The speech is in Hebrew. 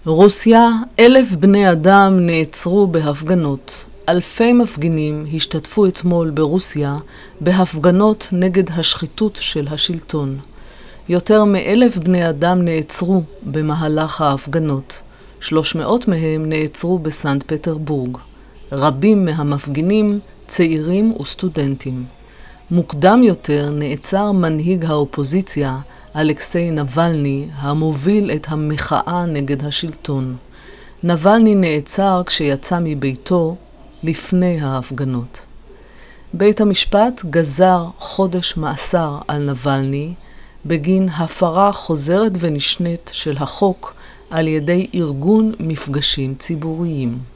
רוסיה, 1,000 בני אדם נעצרו בהפגנות. אלפי מפגינים השתתפו אתמול ברוסיה בהפגנות נגד השחיתות של השלטון. יותר מ1,000 בני אדם נעצרו במהלך ההפגנות. 300 מהם נעצרו בסנט פטרבורג. רבים מהמפגינים צעירים וסטודנטים. מוקדם יותר נעצר מנהיג האופוזיציה אלכסיי נבלני, המוביל את המחאה נגד השלטון. נבלני נעצר כשיצא מביתו לפני ההפגנות. בית המשפט גזר חודש מאסר על נבלני בגין הפרה חוזרת ונשנית של החוק על ידי ארגון מפגשים ציבוריים.